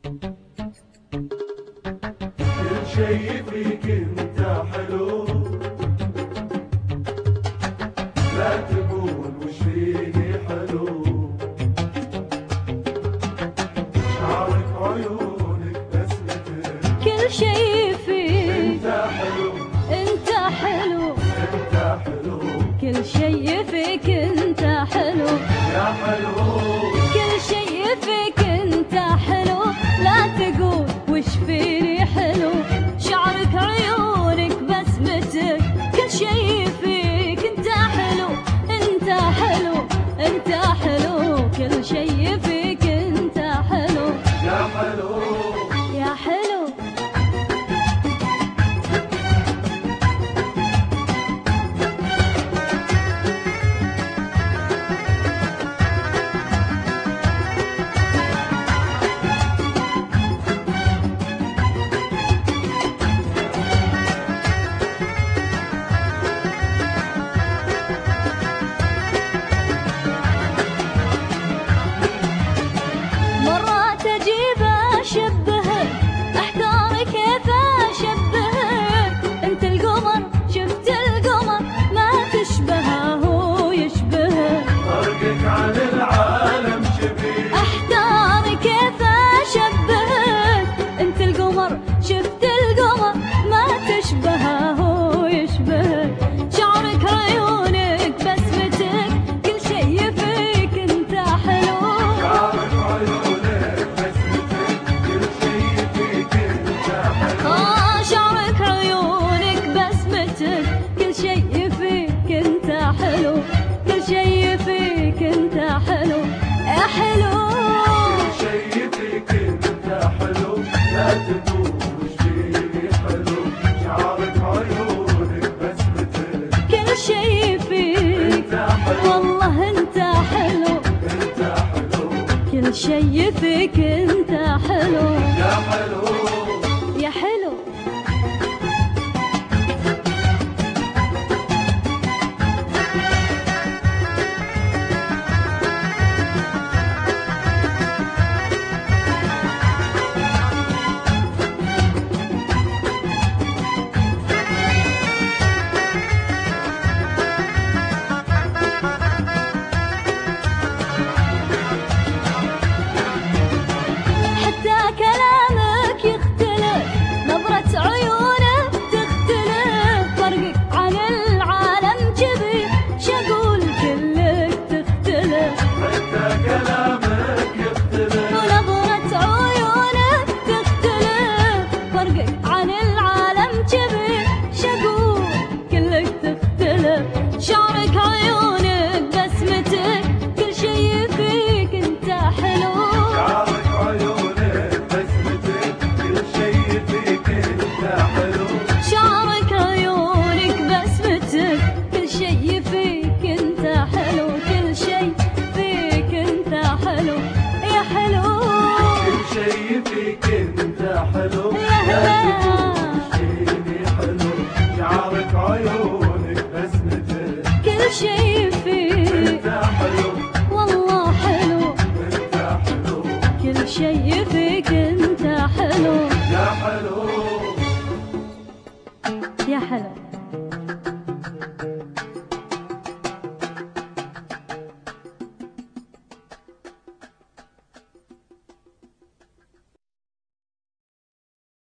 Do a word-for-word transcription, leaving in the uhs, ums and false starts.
كل شي فيك انت حلو، لا تقول وش فيني حلو. شعرك عيونك بسمتك، كل شي فيك انت حلو، انت حلو، انت حلو. كل شي فيك انت حلو، يا حلو. كل شي فيك انت حلو، لا تقول وش فيني حلو. شعرك عيونك بسمتك، كل شي فيك انت حلو، انت حلو، انت حلو، كل شي فيك انت حلو. يا حلو، يا حلو. مرات اجيب اشبهك، احتار كيف اشبهك. انت القمر، شفت القمر، ما تشبهه هو يشبهك. فرقك عن العالم شبيه، احتار كيف اشبهك. انت القمر، شفت القمر، ما تشبهه هو يشبهك. شعرك عيونك بسمتك، كل شي فيك انت حلو. شعرك عيونك بسمتك، كل شي فيك انت حلو. آه شعرك عيونك بسمتك، كل شي فيك انت حلو، كل شي فيك انت حلو. يا حلو، كل شي فيك انت حلو، لا تقول وش فيني حلو. شعرك عيونك بسمتك، كل شي فيك انت حلو، والله انت حلو، انت حلو. كل شي فيك انت حلو. يا حلو، يا حلو. حتى كلامك يختلف، نظرة عيونك تختلف. فرقك عن العالم كبير، شقول كلك تختلف. حتى كلامك يختلف، ونظرة عيونك تختلف. فرقك عن العالم كبير، شقول كلك تختلف. شعرك عيونك بسمتك، كل شي فيك انت حلو. شعرك عيونك بسمتك، كل شي فيك انت حلو. شعرك عيونك بسمتك، كل شي فيك انت حلو، كل شي فيك انت حلو. يا حلو، كل شي فيك انت حلو، يا لا هلا. تقول وش فيني حلو. شعرك عيونك بسمتك، كل شي فيك انت حلو، والله حلو، انت حلو. كل شي فيك انت حلو. يا حلو، يا حلو.